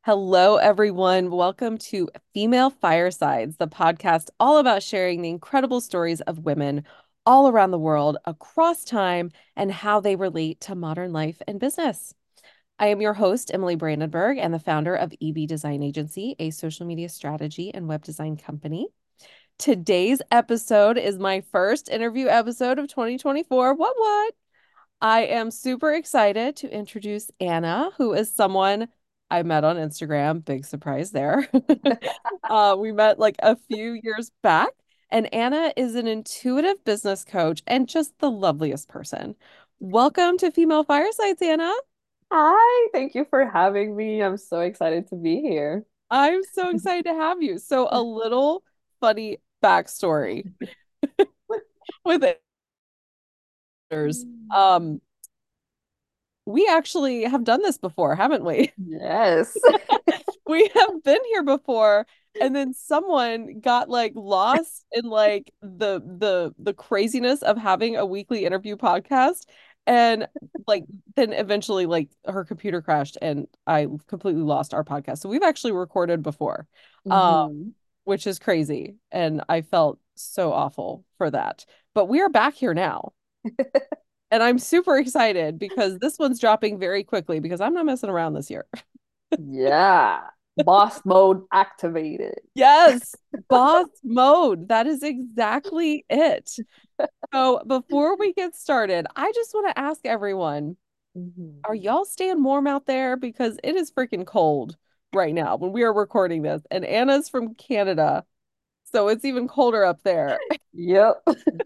Hello, everyone. Welcome to Female Firesides, the podcast all about sharing the incredible stories of women all around the world, across time, and how they relate to modern life and business. I am your host, Emily Brandenburg, and the founder of EB Design Agency, a social media strategy and web design company. Today's episode is my first interview episode of 2024. What? I am super excited to introduce Anna, who is someone I met on Instagram. Big surprise there. We met like a few years back, and Anna is an intuitive business coach and just the loveliest person. Welcome to Female Firesides, Anna. Hi, thank you for having me. I'm so excited to be here. I'm so excited to have you. So, a little funny backstory with it. Um, we actually have done this before, haven't we? Yes. We have been here before, and then someone got like lost in like the craziness of having a weekly interview podcast, and like then eventually like her computer crashed and I completely lost our podcast. So we've actually recorded before, uh, hmm which is crazy, and I felt so awful for that. But we are back here now. And I'm super excited because this one's dropping very quickly because I'm not messing around this year. Yeah. Boss mode activated. Yes, boss mode. That is exactly it. So before we get started, I just want to ask everyone, hmm are y'all staying warm out there? Because it is freaking cold right now when we are recording this. And Anna's from Canada, so it's even colder up there. Yep.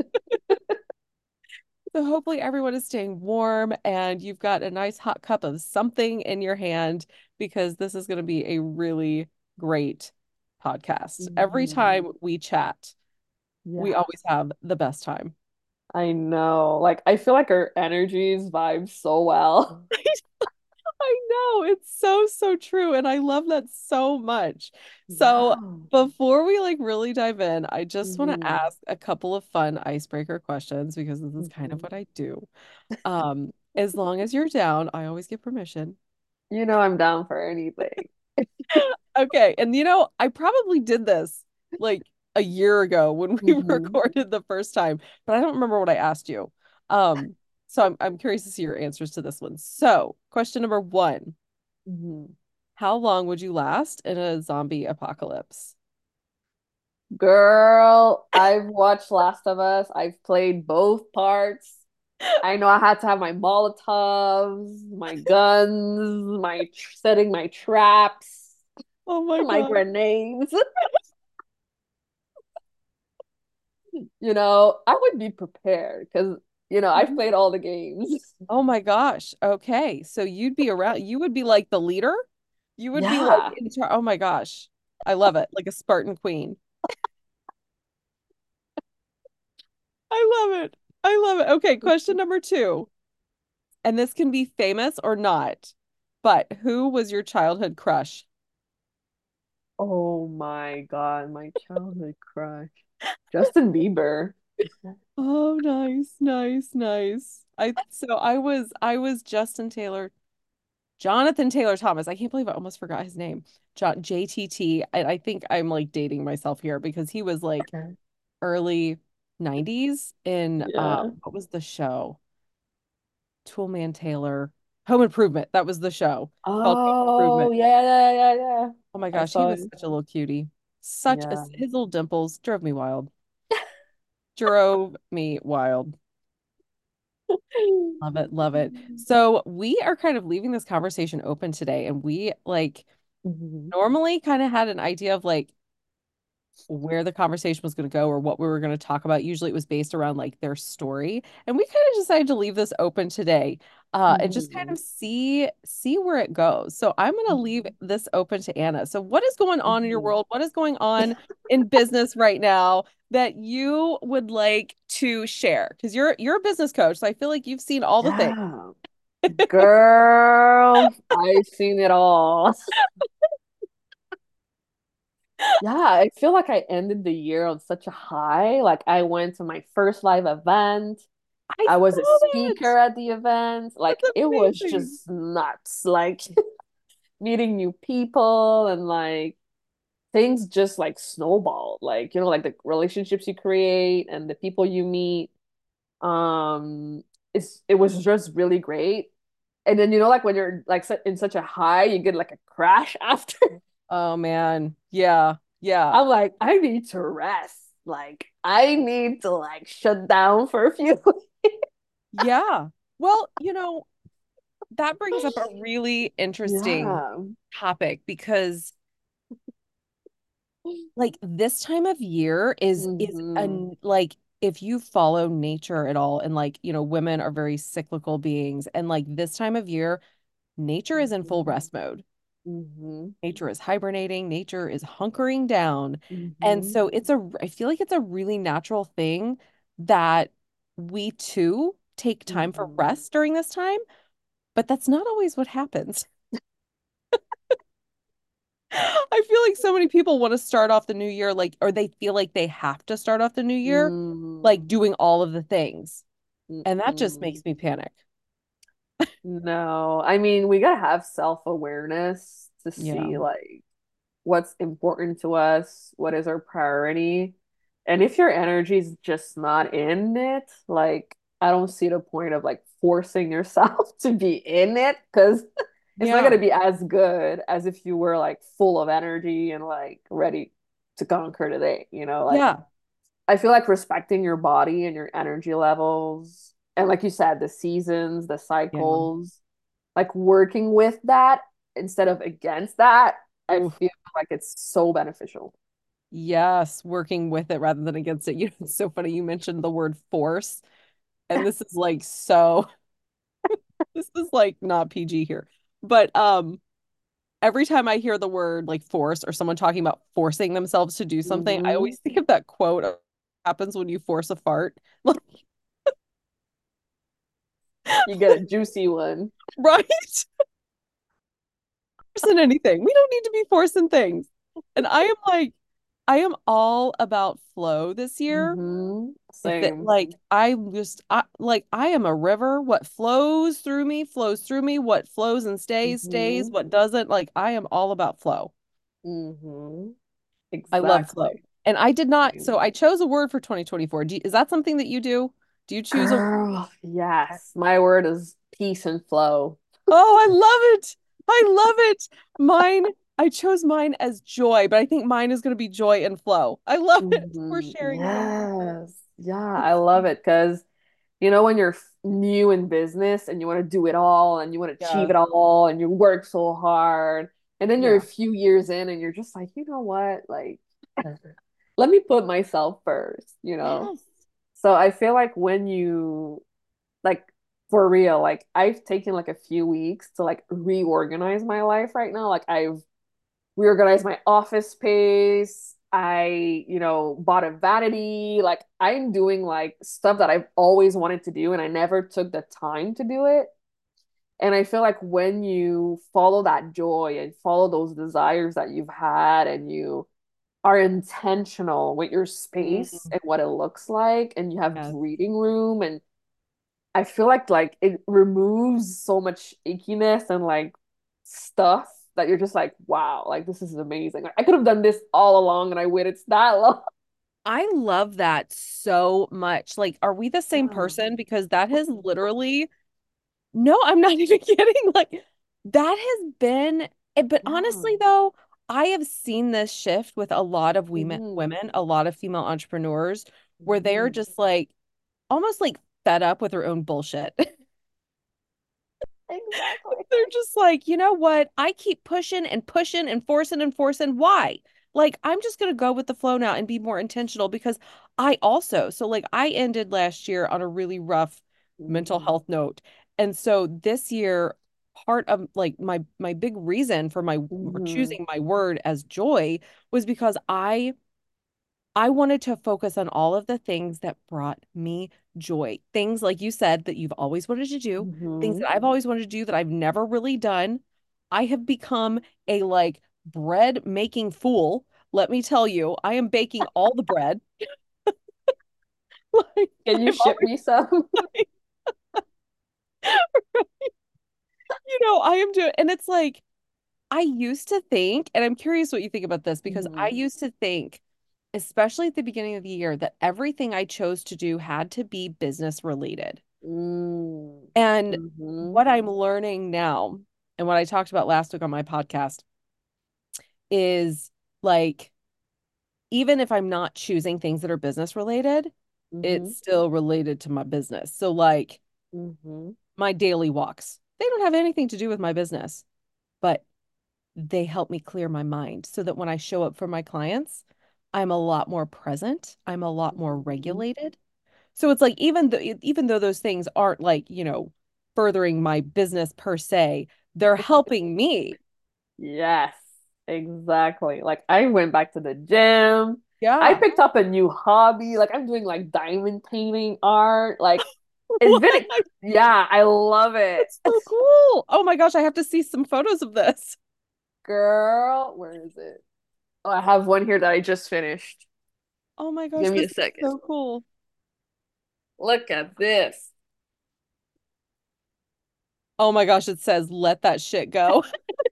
So hopefully everyone is staying warm and you've got a nice hot cup of something in your hand because this is going to be a really great podcast. Every hmm time we chat, we Yeah, always have the best time. I know. Like, I feel like our energies vibe so well. I know it's so true and I love that so much. So Yeah. before we like really dive in, I just want to hmm ask a couple of fun icebreaker questions because this is kind of hmm what I do. As long as you're down, I always give permission. You know I'm down for anything. Okay, and I probably did this like a year ago when we hmm recorded the first time, but I don't remember what I asked you. Um, so I'm curious to see your answers to this one. So, question number one. hmm How long would you last in a zombie apocalypse? Girl, I've watched Last of Us. I've played both parts. I know I had to have my Molotovs, my guns, setting my traps, Oh my my God. grenades. I would be prepared because, I've played all the games. Oh my gosh. Okay. So you'd be around, you would be like the leader? You would be like Yeah. in charge. Oh my gosh. I love it. Like a Spartan queen. I love it. I love it. Okay, question number two. And this can be famous or not, but who was your childhood crush? Oh my God, my childhood crush. Justin Bieber. Oh, nice. I was Jonathan Taylor Thomas. I can't believe I almost forgot his name. JTT. I think I'm like dating myself here because he was like early 90s in Yeah. what was the show? Toolman Taylor. Home Improvement. That was the show called Home Oh, Improvement. yeah. Oh my I gosh, he saw was it. such a little cutie. Yeah. His little dimples drove me wild. Drove me wild. Love it, love it. So we are kind of leaving this conversation open today, and we like Mhm. normally kind of had an idea of like where the conversation was going to go or what we were going to talk about. Usually it was based around like their story. And we kind of decided to leave this open today and just kind Mhm. of see where it goes. So I'm going to leave Mhm. this open to Anna. So what is going on in your Mhm. world? What is going on in business right now that you would like to share? Because you're a business coach, so I feel like you've seen all the things. Yeah. Girl, I've seen it all. Yeah, I feel like I ended the year on such a high. Like I went to my first live event. I I was a saw that. speaker at the event. Like That's it was amazing. just nuts. Like meeting new people and like things just like snowball. Like, like the relationships you create and the people you meet. Um, it was just really great. And then like when you're like in such a high, you get like a crash after. Oh man. Yeah. Yeah. I'm like, I need to rest. Like, I need to like shut down for a few. Yeah. Well, that brings up a really interesting Yeah. topic because like this time of year is Hmm. an like if you follow nature at all and like, women are very cyclical beings and like this time of year, nature is in full Hmm. rest mode. Hmm. Nature is hibernating, nature is hunkering down. And Hmm. so I feel like it's a really natural thing that we too take time for Hmm. rest during this time, but that's not always what happens. I feel like so many people want to start off the new year like, or they feel like they have to start off the new year like Mm. doing all of the things. And that just Mm-mm. makes me panic. No, I mean, we gotta have self-awareness to Yeah. see like what's important to us, what is our priority. And if your energy is just not in it, like I don't see the point of like forcing yourself to be in it because it's not Yeah. gonna be as good as if you were like full of energy and like ready to conquer the day, like Yeah. I feel like respecting your body and your energy levels, and like you said, the seasons, the Yeah. cycles, like working with that instead of against that, I Oof. feel like it's so beneficial. Yes, working with it rather than against it. It's so funny you mentioned the word force, and this is like so this is like not PG here. But every time I hear the word like force or someone talking about forcing themselves to do something, I Hmm. always think of that quote happens when you force a fart. Like, You get a juicy one. right? Forcing anything. We don't need to be forcing things. And I am all about flow this year. If it Same. like I am a river. What flows through me. What flows and stays, stays. Hmm. What doesn't, like I am all about flow. Hmm. I love flow. Exactly. And I did not, Same. so I chose a word for 2024. Is that something that you do? Do you choose a word? Girl, yes. My word is peace and flow. Oh, I love it. I love it. Mine, I chose mine as joy, but I think mine is going to be joy and flow. I love it. We're sharing things. Yes. Yeah, I It's love it because when you're new in business and you want to do it all and you want to achieve Yes. it all and you work so hard, and then you're a Yeah. few years in and you're just like, you know what? Like, let me put myself first. Yes. So I feel like when you like for real, like I've taken like a few weeks to like reorganize my life right now. Like I've reorganized my office space. I bought a vanity. Like I'm doing like stuff that I've always wanted to do and I never took the time to do it. And I feel like when you follow that joy and follow those desires that you've had and you are intentional with your space Mm, and what it looks like and you have yes. breathing room, and I feel like it removes so much ickiness and like stuff that you're just like, wow, like this is amazing. Like, I could have done this all along and I waited that long. I love that so much. Like, are we the same Yeah. person? Because that has literally, no, I'm not even kidding. Like, that has been, but Yeah. honestly, though, I have seen this shift with a lot of Hmm. women, a lot of female entrepreneurs, where they're Hmm. just like almost like fed up with their own bullshit. Exactly. They're just like, you know what? I keep pushing and pushing and forcing and forcing. Why? Like, I'm just going to go with the flow now and be more intentional because so like, I ended last year on a really rough mental Hmm. health note. And so this year, part of like my big reason for my for Hmm. choosing my word as joy was because I wanted to focus on all of the things that brought me joy. Things like you said that you've always wanted to do, things Hmm. that I've always wanted to do that I've never really done. I have become a like bread making fool. Let me tell you, I am baking all the bread. Like Can you I've ship always, me some? like, I am doing, and it's like I used to think, and I'm curious what you think about this because I Mhm. used to think, especially at the beginning of the year, that everything I chose to do had to be business related. Mm. And Mhm. what I'm learning now, and what I talked about last week on my podcast, is like, even if I'm not choosing things that are business related, it's Mhm. still related to my business. So, like, Mhm. my daily walks, they don't have anything to do with my business, but they help me clear my mind so that when I show up for my clients, I'm a lot more present, I'm a lot more Mhm. regulated. So it's like even though those things aren't like, furthering my business per se, they're helping me. Yes, exactly. Like I went back to the gym. I Yeah. picked up a new hobby. Like I'm doing like diamond painting art. Like it's What? been, yeah, I love it. That's so cool. Oh my gosh, I have to see some photos of this. Girl, where is it? Oh, I have one here that I just finished. Oh my gosh, Give me this a is second. so cool. Look at this. Oh my gosh, it says let that shit go.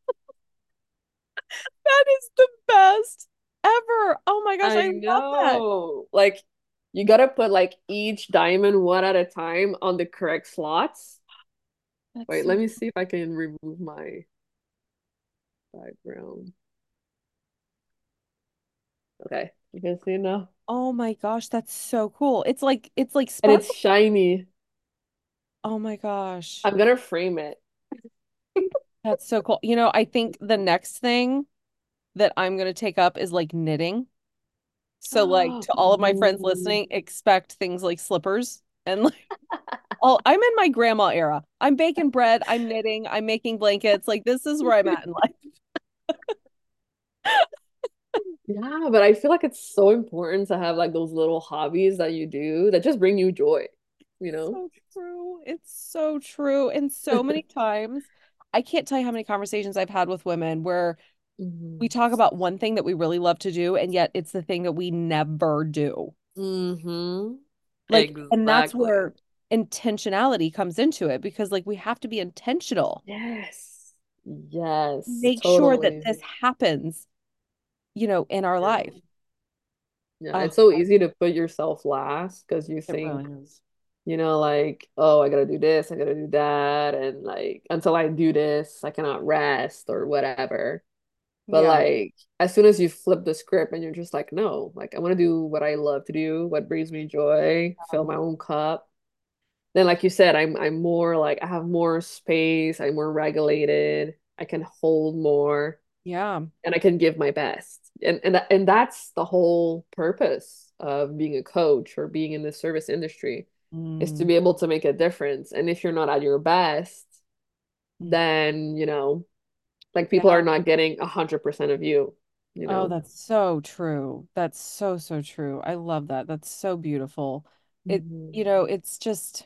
That is the best ever. Oh my gosh, I I love that. know. Like you gotta put like each diamond one at a time on the correct slots. That's Wait, let so me see if I can remove my background. Okay, you can see now. Oh my gosh, that's so cool. It's like And it's sparkle. shiny. Oh my gosh. I'm gonna frame it. That's so cool. I think the next thing that I'm going to take up is like knitting. So like to all of my friends Ooh. listening, expect things like slippers and like all I'm in my grandma era. I'm baking bread, I'm knitting, I'm making blankets. Like this is where I'm at in life. Yeah, but I feel like it's so important to have like those little hobbies that you do that just bring you joy, you know? So true. It's so true. And so many times, I can't tell you how many conversations I've had with women where we Mhm. talk about one thing that we really love to do, and yet it's the thing that we never do. Mm-hmm. Like, and that's Exactly. where intentionality comes into it because, like, we have to be intentional. Yes. Yes, Make sure that totally. this happens, in our Yeah. life. Yeah, Oh, it's so easy to put yourself last because you it think, really is. like, oh, I gotta do this, I gotta do that, and like until I do this, I cannot rest or whatever. But Yeah. like as soon as you flip the script and you're just like, no, like I want to do what I love to do, what brings me joy, fill my own cup. Then like you said, I'm more like I have more space, I'm more regulated, I can hold more Yeah. and I can give my best. And that's the whole purpose of being a coach or being in the service industry is to Mm, be able to make a difference. And if you're not at your best, mm. then, like people Yeah. are not getting 100% of you, you Oh, know? that's so true. That's so, so true. I love that. That's so beautiful. Mhm. It's just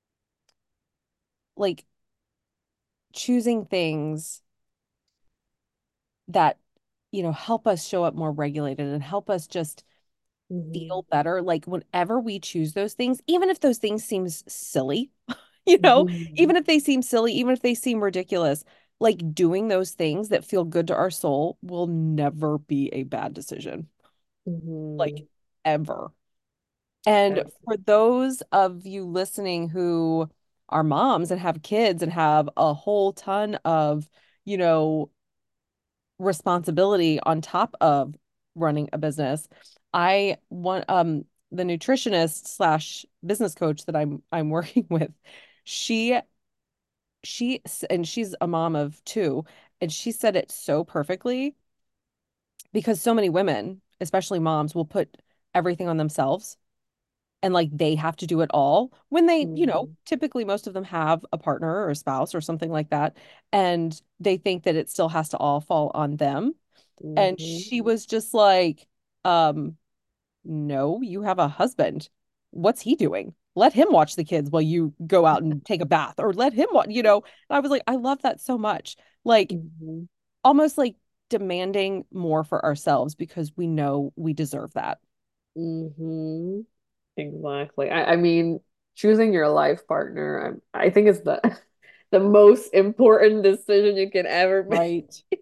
like choosing things that, help us show up more regulated and help us just Mhm. feel better. Like whenever we choose those things, even if those things seems silly, Mhm. even if they seem silly, even if they seem ridiculous, like doing those things that feel good to our soul will never be a bad decision, like Mhm. ever. And Ev- for those of you listening who are moms and have kids and have a whole ton of, you know, responsibility on top of running a business. I want the nutritionist slash business coach that I'm working with, she and she's a mom of two, and she said it so perfectly because so many women, especially moms, will put everything on themselves and like they have to do it all when they, Mhm. typically most of them have a partner or a spouse or something like that, and they think that it still has to all fall on them. And Mhm. she was just like, um, no, you have a husband. What's he doing? Let him watch the kids while you go out and take a bath, or let him watch. And I was like, I love that so much. Like, Mhm. almost like demanding more for ourselves because we know we deserve that. Mhm. Exactly. I mean, choosing your life partner, I think is the the most important decision you can ever make. Right.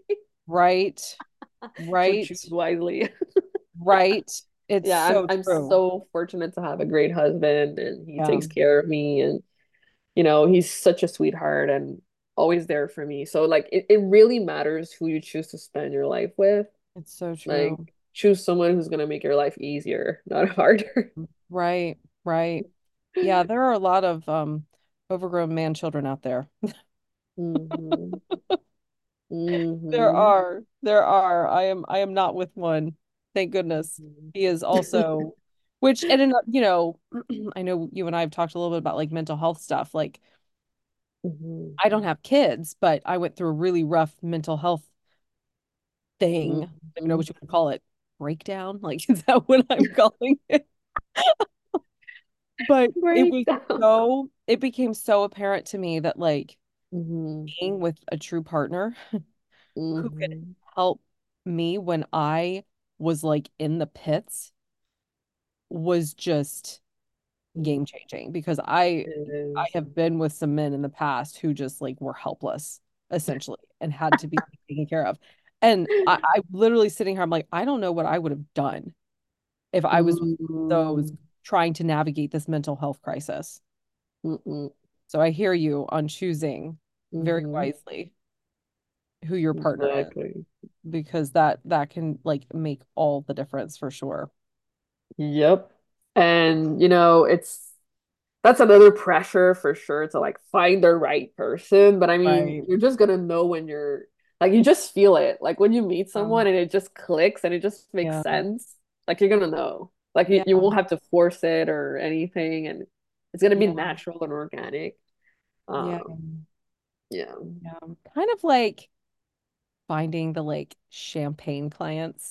Right. So Right. choose wisely. Right. It's Yeah, I'm so I'm true. so fortunate to have a great husband and he Yeah. takes care of me and he's such a sweetheart and always there for me. So like it really matters who you choose to spend your life with. It's so Like true. choose someone who's gonna make your life easier, not harder. Right. Right. Yeah, there are a lot of overgrown man children out there. hmm There hmm are. There are. I am not with one. Thank goodness. hmm He is also, which and in, I know you and I have talked a little bit about like mental health stuff. Like hmm I don't have kids, but I went through a really rough mental health thing. I don't even know hmm what you would call it. Breakdown? Like, is that what I'm calling it? But Breakdown. it became so apparent to me that like hmm being with a true partner who could hmm help me when I was like in the pits was just game changing because It I is. have been with some men in the past who just like were helpless essentially and had to be taken care of. And I literally sitting here, I'm like, I don't know what I would have done if I was with those Mm, trying to navigate this mental health crisis. mm-mm, So I hear you on choosing very hmm wisely who your partner is Exactly. because that can like make all the difference for sure. Yep. And that's another pressure for sure to like find the right person. But I mean, Right. you're just gonna know when you're like you just feel it. Like when you meet someone Um, and it just clicks and it just makes yeah. sense, like you're gonna know. Like you, Yeah. you won't have to force it or anything, and it's gonna be Yeah. natural and organic. Yeah. Yeah. Yeah. Kind of like finding the like champagne clients.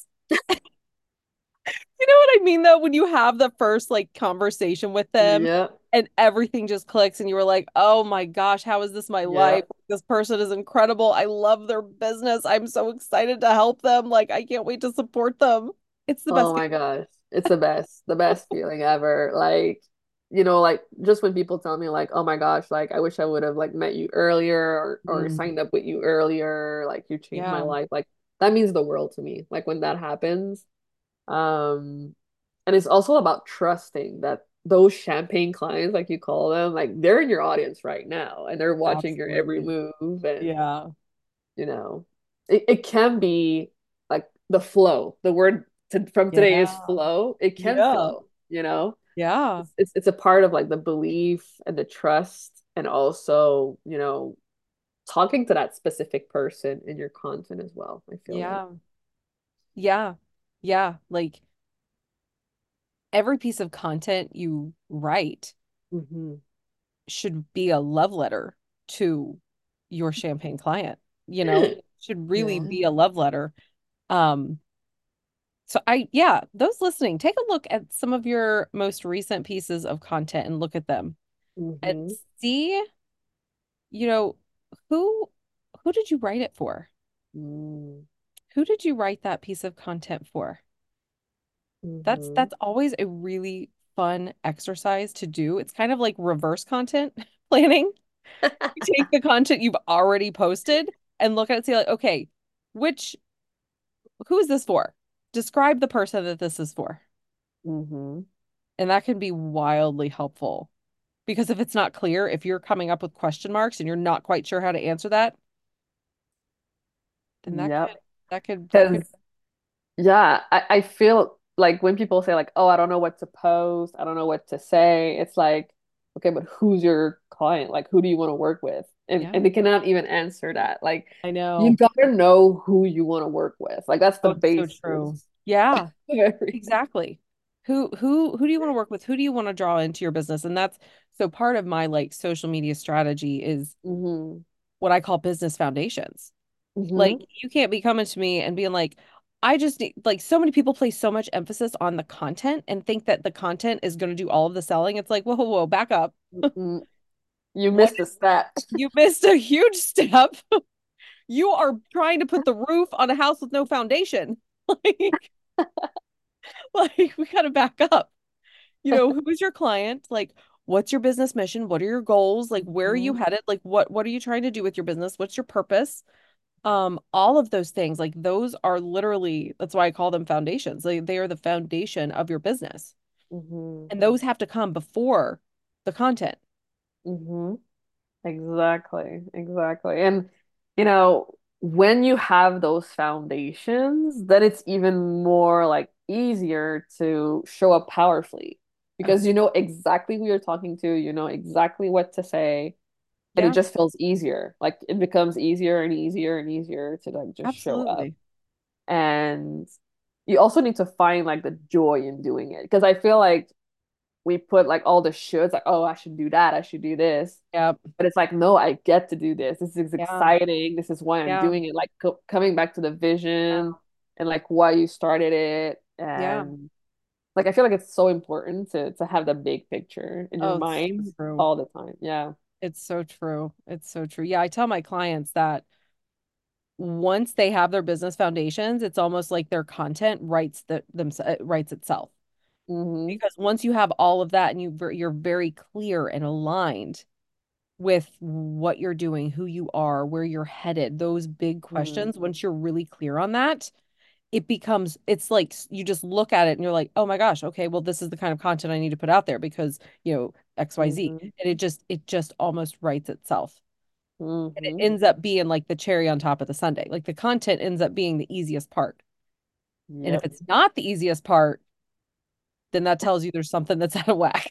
You know what I mean though, when you have the first like conversation with them Yep. and everything just clicks and you were like, "Oh my gosh, how is this my life? Yep. This person is incredible. I love their business. I'm so excited to help them. Like I can't wait to support them." It's the Oh best my gosh. It's the best feeling ever. Like, like just when people tell me like, oh my gosh, like I wish I would have like met you earlier or feeling. signed up with you earlier, like you changed my Yeah, life. Like that means the world to me. Like when that happens. Um, and it's also about trusting that those champagne clients, like you call them, like they're in your audience right now and they're watching your every absolutely. move and Yeah. you know it can be like the flow from today is Yeah. flow. It can Yeah. flow. Yeah. It's a part of like the belief and the trust and also talking to that specific person in your content as well, I feel like. Yeah. Yeah. Yeah. Like every piece of content you write hmm should be a love letter to your champagne client, should really Yeah. be a love letter. Um, so yeah, those listening, take a look at some of your most recent pieces of content and look at them and hmm see, you know, who who did you write it for? mm Who did you write that piece of content for? hmm That's always a really fun exercise to do. It's kind of like reverse content planning. You take the content you've already posted and look at it and say like, okay, which who is this for? Describe the person that this is for. hmm And that can be wildly helpful because if it's not clear, if you're coming up with question marks and you're not quite sure how to answer that, then that could Yep. that could that could Because yeah, I feel like when people say like, "Oh, I don't know what to post, I don't know what to say," it's like, okay, but who's your client? Like, who do you want to work with? And yeah, and they cannot even answer that. Like, I you know. gotta know who you want to work with. Like, that's the Oh, it's so true. basis Yeah, of everything. exactly. Who do you want to work with? Who do you want to draw into your business? And that's so part of my like social media strategy is hmm what I call business foundations. Like hmm you can't be coming to me and being like, I just need like so many people place so much emphasis on the content and think that the content is going to do all of the selling. It's like, whoa, whoa, whoa, back up. You What missed a step. you missed a huge step. You are trying to put the roof on a house with no foundation. Like, like we gotta back up. Who is your client? Like, what's your business mission? What are your goals? Like, where are you hmm headed? Like, what are you trying to do with your business? What's your purpose? All of those things, like those are literally, that's why I call them foundations. They are the foundation of your business. Mm-hmm. And those have to come before the content. Mm-hmm. Exactly, exactly. And when you have those foundations, then it's even more like easier to show up powerfully Oh, because you know exactly who you're talking to, you know exactly what to say, and it yeah, just feels easier. Like it becomes easier and easier and easier to like just show up. absolutely. And you also need to find like the joy in doing it because I feel like we put like all the shoulds, like, oh, I should do that, I should do this. Yeah, But it's like, no, I get to do this. This is yeah, exciting. This is why I'm yeah, doing it. Like coming back to the yeah. vision and like why you started it. Yeah. And like I feel like it's so important to have the big picture in your Oh, it's so mind true. all the time. Yeah. It's so true. It's so true. Yeah, I tell my clients that once they have their business foundations, it's almost like their content writes itself. Mm-hmm. Because once you have all of that and you're very clear and aligned with what you're doing, who you are, where you're headed, those big Mm-hmm. questions, once you're really clear on that, it's like you just look at it and you're like, oh my gosh, okay, well, this is the kind of content I need to put out there because, XYZ. Mm-hmm. And it just almost writes itself. And it Mm-hmm. ends up being like the cherry on top of the sundae. Like the content ends up being the easiest part. And if Yep. it's not the easiest part, then that tells you there's something that's out of whack.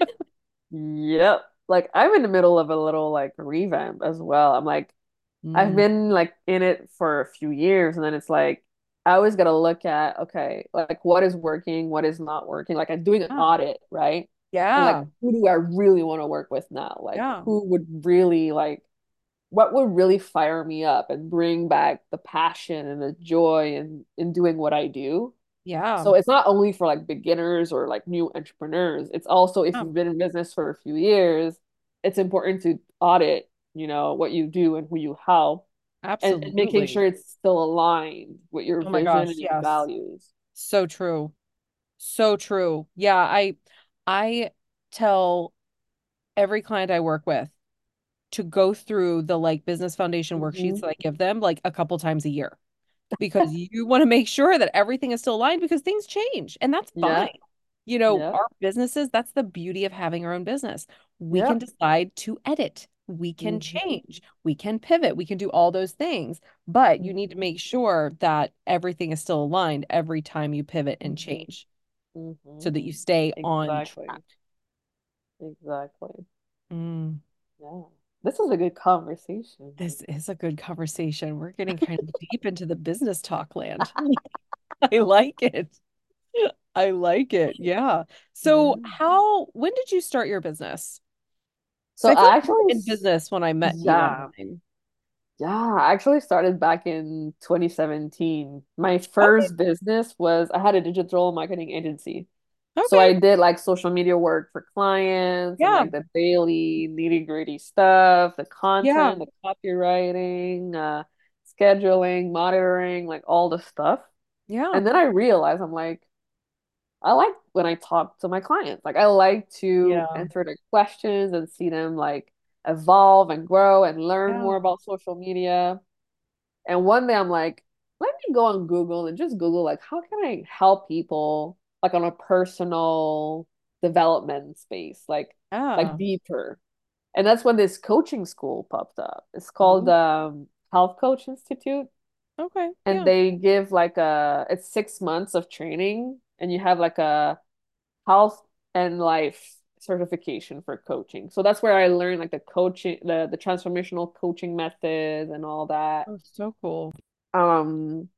Yep. Like I'm in the middle of a little like revamp as well. I'm like, I've Mm, been like in it for a few years, and then it's like I always gotta look at, okay, like what is working, what is not working. Like I'm doing an yeah. audit, right? And like Yeah. who do I really want to work with now? Like Yeah. who would really like what would really fire me up and bring back the passion and the joy in doing what I do? Yeah. So it's not only for like beginners or like new entrepreneurs. It's also if Yeah. you've been in business for a few years, it's important to audit, what you do and who you help and making Absolutely. sure it's still aligned with your Oh my vision gosh, and your yes. values. So true. So true. Yeah, I tell every client I work with to go through the like business foundation worksheets Hmm. that I give them like a couple times a year because you want to make sure that everything is still aligned because things change and that's Yeah, fine. yeah, Our businesses, that's the beauty of having our own business. We yeah. can decide to edit, we can Hmm. change, we can pivot, we can do all those things, but you need to Hmm. make sure that everything is still aligned every time you pivot and Hmm. change Hmm. so that you stay on track. Exactly. Exactly. Mm, Yeah. This is a good conversation. this is a good conversation. We're getting kind of deep into the business talk land. I like it. I like it. Yeah. So, Yeah. when did you start your business? So So I feel I like we were actually, in business when I met you yeah. online. Yeah, I actually started back in 2017. My Okay. first business was I had a digital marketing agency. So Okay. I did like social media work for clients and Yeah. like the daily nitty-gritty stuff, the Yeah. content, the copywriting, scheduling, monitoring, like all the stuff. Yeah. And then I realized I'm like, I like when I talk to my clients. Like I like to Yeah. answer their questions and see them like evolve and grow and learn Yeah. more about social media. And one day I'm like, let me go on Google and just Google like how can I help people like on a personal development space, like Yeah. deeper. And that's when this coaching school popped up. It's called Ooh. Health Coach Institute. Okay. And Yeah. they give like it's 6 months of training and you have like a health and life certification for coaching. So that's where I learned like the coaching, the transformational coaching methods and all that. Oh, so cool. Um,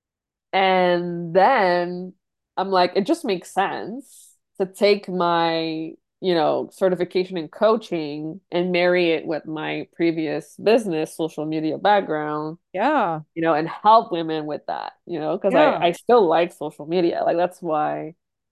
and then I'm like, it just makes sense to take my, certification in coaching and marry it with my previous business, social media background, Yeah. and help women with that, because I, Yeah. I still like social media. Like that's why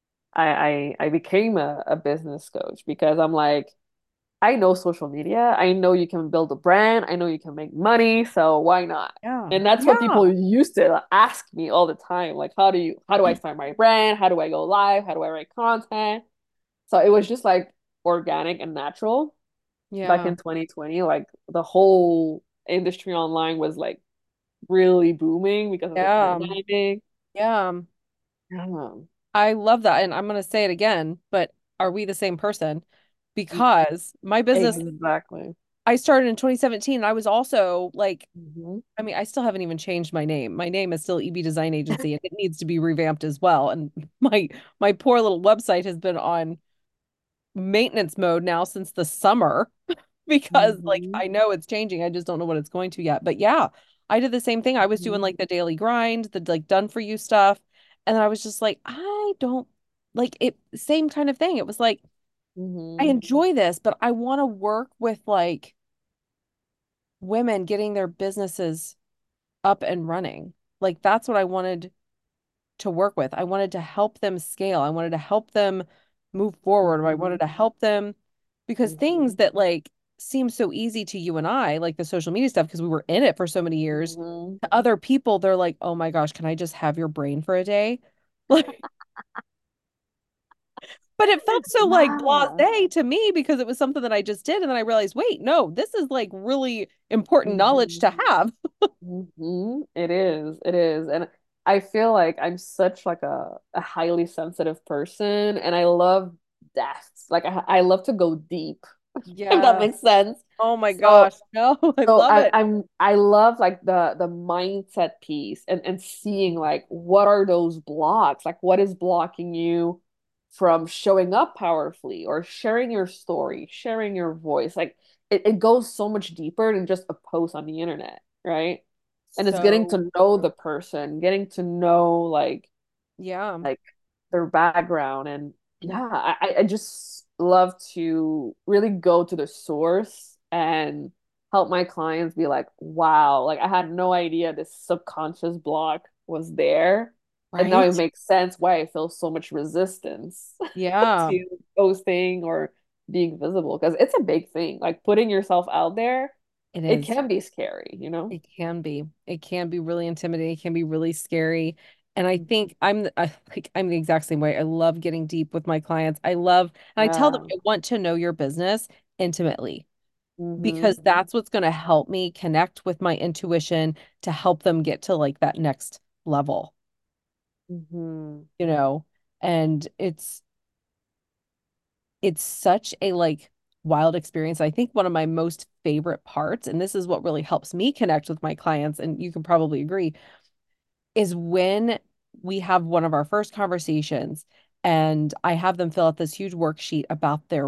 I became a business coach because I'm like, I know social media. I know you can build a brand. I know you can make money. So why not? Yeah. And that's what Yeah. people used to ask me all the time. Like, how do I start my brand? How do I go live? How do I write content? So it was just like organic and natural back Yeah. in 2020. Like the whole industry online was like really booming because of the Yeah. pandemic. Yeah. Yeah. I love that. And I'm going to say it again, but are we the same person? Because my business, Exactly. I started in 2017 and I was also like, Hmm. I mean, I still haven't even changed my name. My name is still EB Design Agency and it needs to be revamped as well. And my poor little website has been on maintenance mode now since the summer because like Hmm. I know it's changing. I just don't know what it's going to yet. But yeah, I did the same thing. I was doing Hmm. like the daily grind, the like done for you stuff. And then I was just like, I don't like it, same kind of thing. It was like, I Hmm. enjoy this, but I want to work with like women getting their businesses up and running. Like that's what I wanted to work with. I wanted to help them scale. I wanted to help them move forward. I wanted Hmm. to help them because things Hmm. that like seem so easy to you and I, like the social media stuff, because we were in it for so many years, Hmm. to other people, they're like, oh my gosh, can I just have your brain for a day? Like, but it felt so like Yeah. blasé to me because it was something that I just did. And then I realized, wait, no, this is like really important knowledge Hmm. to have. Hmm. It is. It is. And I feel like I'm such like a highly sensitive person and I love depths. Like I love to go deep, if that Yeah. makes sense. Oh my So gosh. No, I so love it. I love like the mindset piece and seeing like what are those blocks? Like what is blocking you from showing up powerfully or sharing your story, sharing your voice? Like it goes so much deeper than just a post on the internet, right? And it's getting So to know true. the person, getting to know Yeah. like their background and yeah, I just love to really go to the source and help my clients be like, wow, like I had no idea this subconscious block was there. And now it Right? makes sense why I feel so much resistance Yeah, to posting or being visible because it's a big thing. Like putting yourself out there, it it is. can be scary, you know? It can be. It can be really intimidating. It can be really scary. And I Mhm. think like I'm the exact same way. I love getting deep with my clients. I love, and I tell them Yeah. I want to know your business intimately Hmm. because that's what's going to help me connect with my intuition to help them get to like that next level, Hmm. you know? And it's such a like wild experience. I think one of my most favorite parts, and this is what really helps me connect with my clients, and you can probably agree, is when we have one of our first conversations and I have them fill out this huge worksheet about their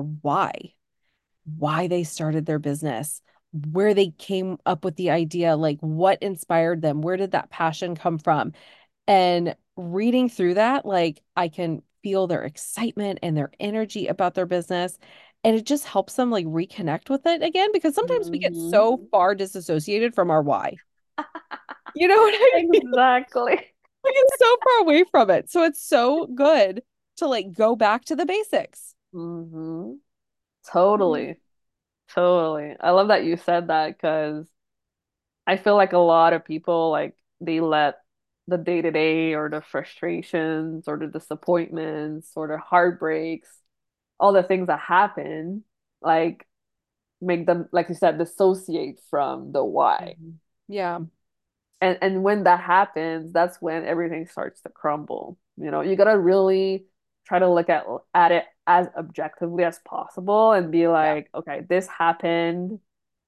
why they started their business, where they came up with the idea, like what inspired them, where did that passion come from? And reading through that, like I can feel their excitement and their energy about their business. And it just helps them like reconnect with it again because sometimes we get Hmm. so far disassociated from our why. You know what I mean? Exactly. We get so far away from it. So it's so good to like go back to the basics. Hmm. Mhm. Totally. Totally. I love that you said that because I feel like a lot of people like they let the day-to-day or the frustrations or the disappointments or the heartbreaks, all the things that happen, like make them, like you said, dissociate from the why. Mhm. Yeah. And when that happens, that's when everything starts to crumble. You know, you gotta really try to look at it as objectively as possible and be Yeah. like, okay, this happened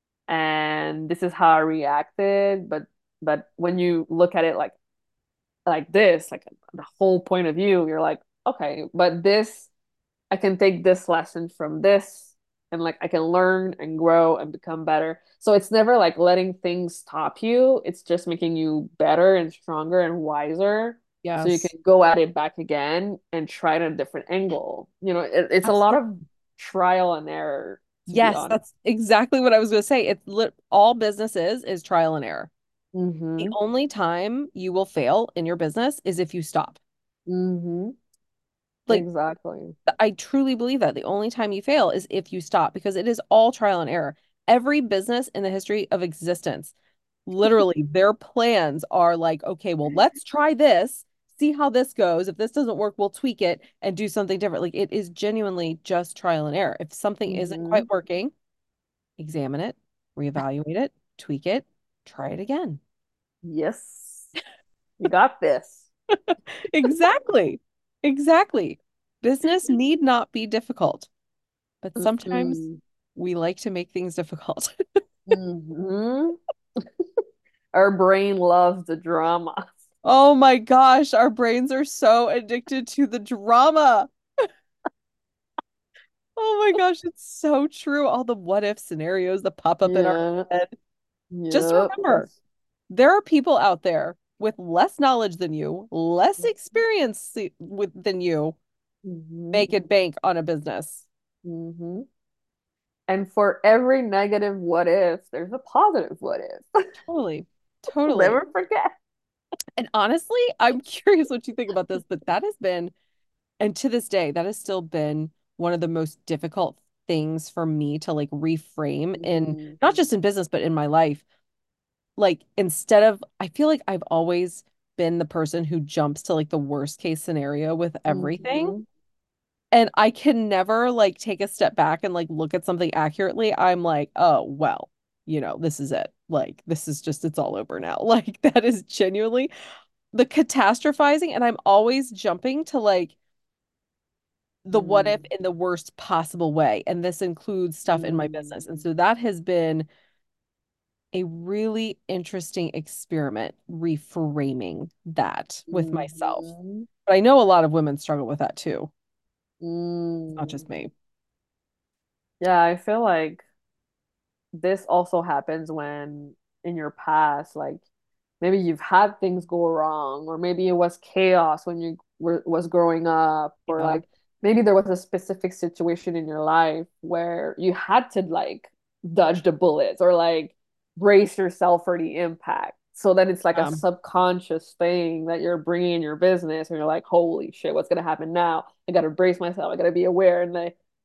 and this is how I reacted. But when you look at it like this, like the whole point of view, you're like, okay, but this I can take this lesson from this and like I can learn and grow and become better. So it's never like letting things stop you. It's just making you better and stronger and wiser. So you can Yes. go at it back again and try it at a different angle. You know, it's a lot Absolutely. of trial and error, to be Yes, honest. that's exactly what I was going to say. All business is trial and error. The Mm-hmm. only time you will fail in your business is if you stop. Mm-hmm. Like Exactly. I truly believe that the only time you fail is if you stop because it is all trial and error. Every business in the history of existence, literally, their plans are like, okay, well, let's try this, see how this goes. If this doesn't work, we'll tweak it and do something different. Like it is genuinely just trial and error. If something isn't Mm-hmm. quite working, examine it, reevaluate it, tweak it, try it again. Yes, you got this. Exactly. Exactly. Business need not be difficult, but sometimes Mm-mm. we like to make things difficult. Hmm. Our brain loves the drama. Oh my gosh, our brains are so addicted to the drama. Oh my gosh, it's so true. All the what if scenarios that pop up in our Yeah. head. Just Yep. remember, there are people out there with less knowledge than you, less experience than you, Hmm. make it bank on a business. Hmm. And for every negative what if, there's a positive what if. Totally. We'll Totally. never forget. And honestly, I'm curious what you think about this, but that has been, and to this day, that has still been one of the most difficult things for me to like reframe in Mm, not just in business, but in my life. Like instead of, I feel like I've always been the person who jumps to like the worst case scenario with everything. hmm. And I can never like take a step back and like look at something accurately. I'm like, oh, well, this is it. Like, this is just, it's all over now. Like, that is genuinely the catastrophizing. And I'm always jumping to like the what if Mm, in the worst possible way. And this includes stuff in my business. And mm, so that has been a really interesting experiment reframing that with myself. hmm. But I know a lot of women struggle with that too. It's not Mm. just me. Yeah, I feel like this also happens when in your past, like maybe you've had things go wrong, or maybe it was chaos when you was growing up, or Yeah. like maybe there was a specific situation in your life where you had to like dodge the bullets or like brace yourself for the impact. So then it's like a subconscious thing that you're bringing in your business, and you're like, "Holy shit, what's gonna happen now? I gotta brace myself. I gotta be aware." And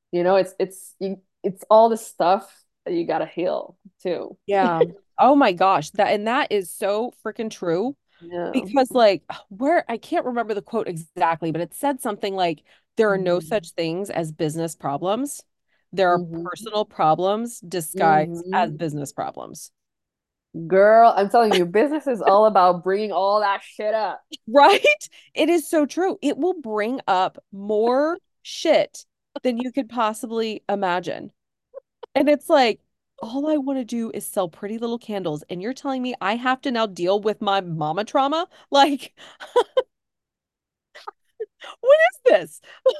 it's all the stuff that you gotta heal too. Yeah. Oh my gosh. That is so freaking true Yeah. because like where I can't remember the quote exactly, but it said something like there are no Mm-hmm. such things as business problems. There are Mm-hmm. personal problems disguised as Mm-hmm. business problems. Girl, I'm telling you, business is all about bringing all that shit up. Right? It is so true. It will bring up more shit than you could possibly imagine. And it's like, all I want to do is sell pretty little candles. And you're telling me I have to now deal with my mama trauma? Like, what is this?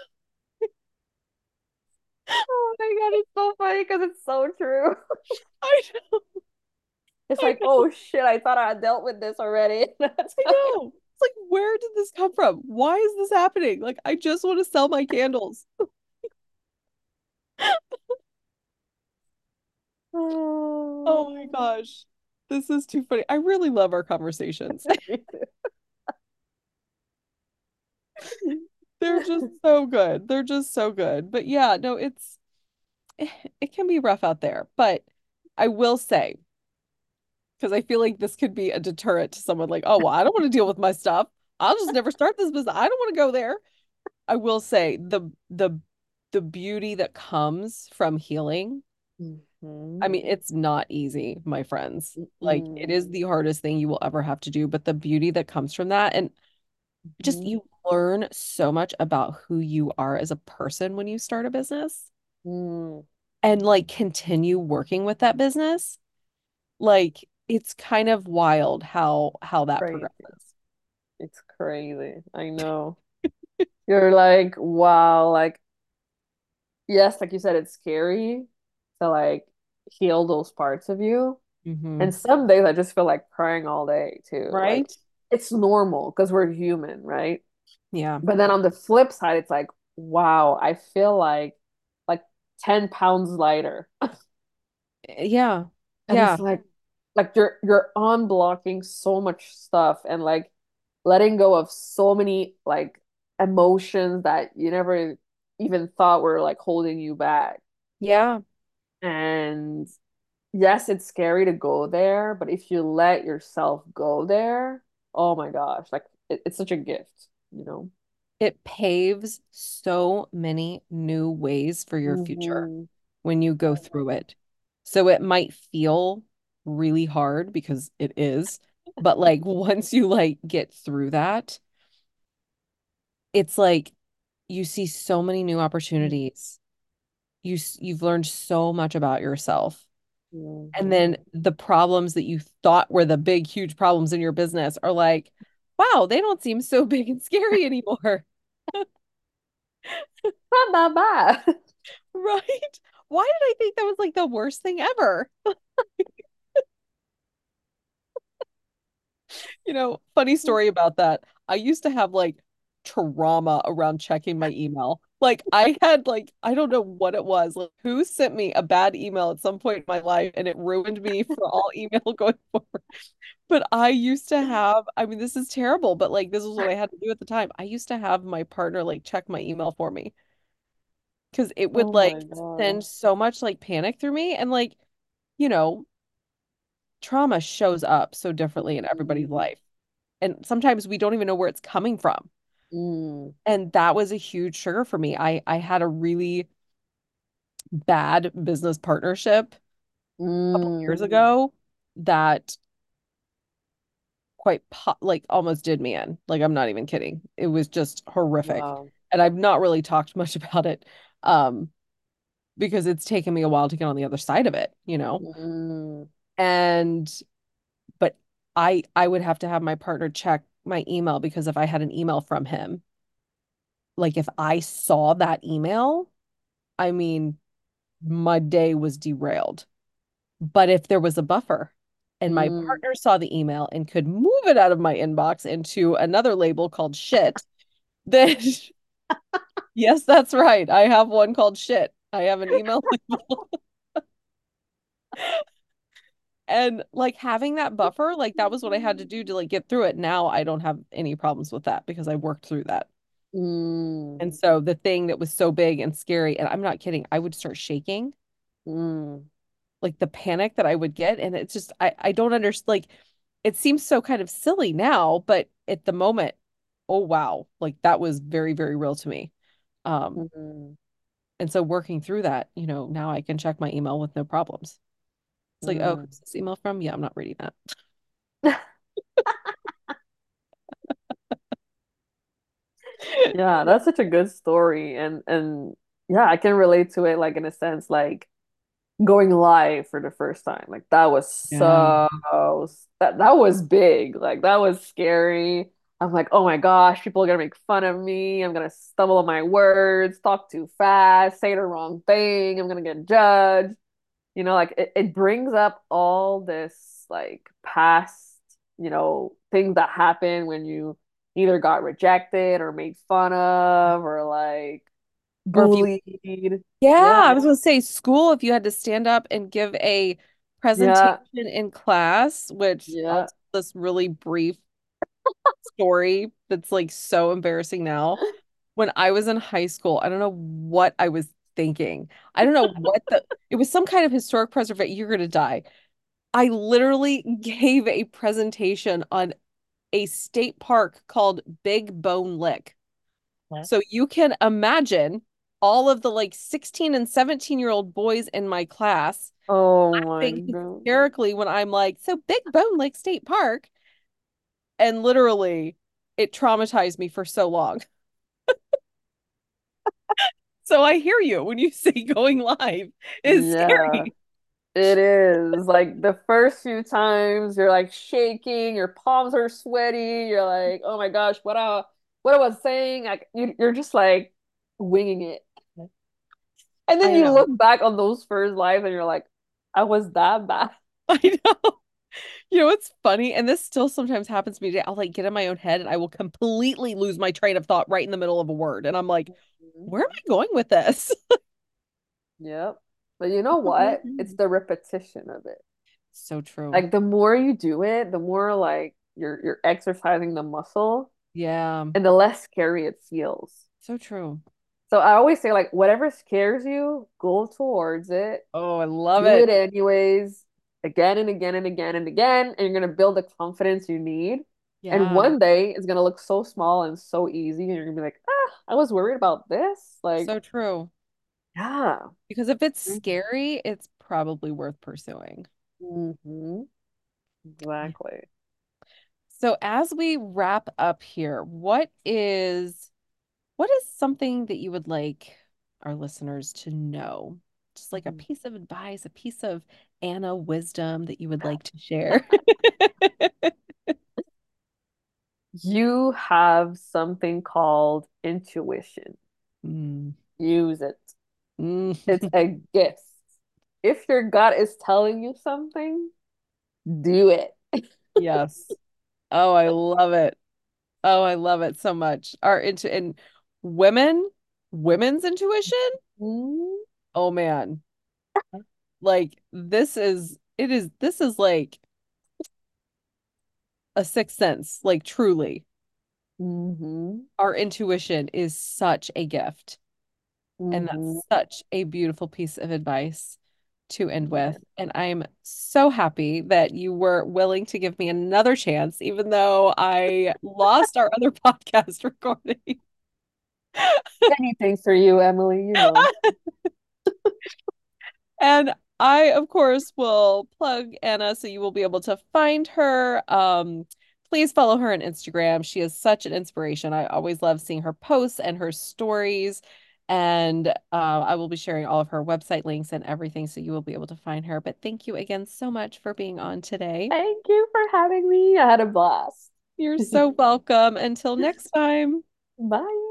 Oh my God, it's so funny because it's so true. I know, It's I like, know, oh shit, I thought I had dealt with this already. That's I like, know. It's like, where did this come from? Why is this happening? Like, I just want to sell my candles. Oh my oh. gosh. This is too funny. I really love our conversations. They're just so good. They're just so good. But yeah, no, it can be rough out there. But I will say, because I feel like this could be a deterrent to someone like, oh, well, I don't want to deal with my stuff. I'll just never start this business. I don't want to go there. I will say the beauty that comes from healing. I Mhm. mean, it's not easy, my friends. Like it Mm. is the hardest thing you will ever have to do, but the beauty that comes from that and just Mhm. you learn so much about who you are as a person when you start a business Mm. and like continue working with that business. Like it's kind of wild how that Crazy. progresses. It's crazy. I know. You're like, wow, like, yes, like you said, it's scary to like heal those parts of you. Hmm. And some days I just feel like crying all day too. Like, Right? it's normal because we're human, right? Yeah. But then on the flip side, it's like, wow, I feel like 10 pounds lighter. Yeah. And Yeah. it's like you're unblocking so much stuff and like letting go of so many like emotions that you never even thought were like holding you back. Yeah. And yes, it's scary to go there, but if you let yourself go there, oh my gosh, like it's such a gift, you know? It paves so many new ways for your future Hmm. when you go through it. So it might feel really hard because it is, But like once you like get through that, it's like you see so many new opportunities. You've learned so much about yourself. And Mhm. then the problems that you thought were the big, huge problems in your business are like, wow, they don't seem so big and scary anymore. Not that bad. Right? Why did I think that was like the worst thing ever? Funny story about that. I used to have like trauma around checking my email. Like I had like I don't know what it was. Like who sent me a bad email at some point in my life and it ruined me for all email going forward. But I used to have, I mean, this is terrible, but like this is what I had to do at the time. I used to have my partner like check my email for me because it would Oh like my God. send so much like panic through me and like, you know, trauma shows up so differently in everybody's Mm. life. And sometimes we don't even know where it's coming from. Mm. And that was a huge trigger for me. I had a really bad business partnership a couple Mm. years ago that like almost did me in. Like I'm not even kidding. It was just horrific. Wow. And I've not really talked much about it um because it's taken me a while to get on the other side of it. Mm. And but I would have to have my partner check my email because if I had an email from him, like if I saw that email, I mean, my day was derailed. But if there was a buffer and my Mm. partner saw the email and could move it out of my inbox into another label called shit, then yes, that's right. I have one called shit. I have an email label. And like having that buffer, like that was what I had to do to like get through it. Now I don't have any problems with that because I worked through that. Mm. And so the thing that was so big and scary, and I'm not kidding, I would start shaking, Mm. like the panic that I would get. And it's just, I don't understand. Like, it seems so kind of silly now, but at the moment, oh, wow, like that was very, very real to me. Um, Mm. and so working through that, now I can check my email with no problems. It's like, oh, Mm. who's this email from? Yeah, I'm not reading that. Yeah, that's such a good story. And yeah, I can relate to it like in a sense, like going live for the first time. Like that was Yeah. that was big. Like that was scary. I'm like, oh my gosh, people are gonna make fun of me. I'm gonna stumble on my words, talk too fast, say the wrong thing. I'm gonna get judged. Like it brings up all this like past, things that happen when you either got rejected or made fun of or like Or if you, bullied. yeah, Yeah. I was going to say school, if you had to stand up and give a presentation Yeah. in class, which I'll Yeah. tell this really brief story that's like so embarrassing now. When I was in high school, I don't know what I was thinking. I don't know it was some kind of historic preservation. You're gonna die. I literally gave a presentation on a state park called Big Bone Lick. What? So you can imagine all of the like 16 and 17-year-old boys in my class Oh my laughing God. hysterically when I'm like, so Big Bone Lick State Park. And literally, it traumatized me for so long. So I hear you when you say going live is Yeah, scary. it is. Like the first few times you're like shaking, your palms are sweaty, you're like, oh my gosh, what I was saying, like you're just like winging it. And then I you know. look back on those first lives and you're like, I was that bad. I know. What's funny? And this still sometimes happens to me today. I'll like get in my own head and I will completely lose my train of thought right in the middle of a word. And I'm like, Mhm. where am I going with this? Yep. But you know what? It's the repetition of it. So true. Like the more you do it, the more like you're exercising the muscle Yeah. and the less scary it feels. So true. So I always say like whatever scares you, go towards it, Oh, I love do it it. anyways, again and again and again and again, and you're gonna build the confidence you need. And Yeah. one day it's gonna look so small and so easy, and you're gonna be like, I was worried about this. Like, So true. yeah. Because if it's scary, it's probably worth pursuing. Mm-hmm. Exactly. So as we wrap up here, what is something that you would like our listeners to know? Just like a Mhm. piece of advice, a piece of Anna wisdom that you would like to share. You have something called intuition. Mm. Use it. Mm. It's a gift. If your gut is telling you something, do it. Yes. Oh, I love it. Oh, I love it so much. Our into and women's intuition. Mm, Oh man. Like this is like a sixth sense, like truly. mhm, Our intuition is such a gift. And mhm. that's such a beautiful piece of advice to end Yeah. with. And I'm so happy that you were willing to give me another chance, even though I lost our other podcast recording. Anything for you, Emily, you know. And I, of course, will plug Anna so you will be able to find her. Please follow her on Instagram. She is such an inspiration. I always love seeing her posts and her stories. And I will be sharing all of her website links and everything so you will be able to find her. But thank you again so much for being on today. Thank you for having me. I had a blast. You're so welcome. Until next time. Bye.